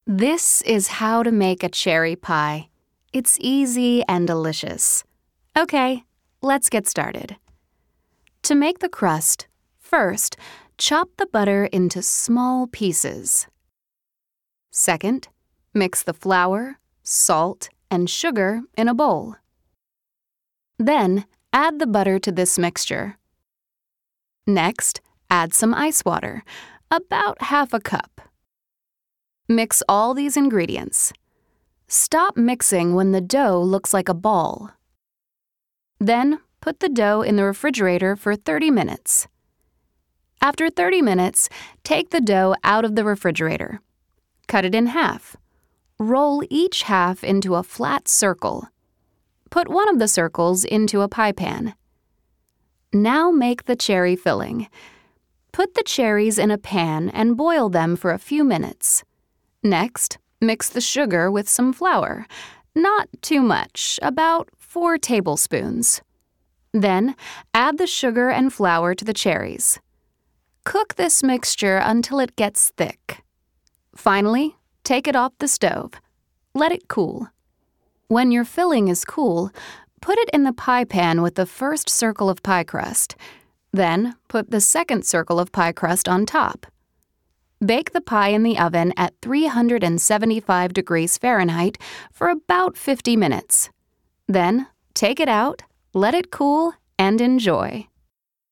This is how to make a cherry pie. It's easy and delicious. Okay, let's get started. To make the crust, first, chop the butter into small pieces. Second, mix the flour, salt, and sugar in a bowl. Then, add the butter to this mixture. Next, add some ice water, about half a cup. Mix all these ingredients. Stop mixing when the dough looks like a ball. Then, put the dough in the refrigerator for 30 minutes. After 30 minutes, take the dough out of the refrigerator. Cut it in half. Roll each half into a flat circle. Put one of the circles into a pie pan. Now make the cherry filling. Put the cherries in a pan and boil them for a few minutes. Next, mix the sugar with some flour. Not too much, about 4 tablespoons. Then, add the sugar and flour to the cherries. Cook this mixture until it gets thick. Finally, take it off the stove. Let it cool. When your filling is cool, put it in the pie pan with the first circle of pie crust. Then, put the second circle of pie crust on top. Bake the pie in the oven at 375 degrees Fahrenheit for about 50 minutes. Then, take it out, let it cool, and enjoy.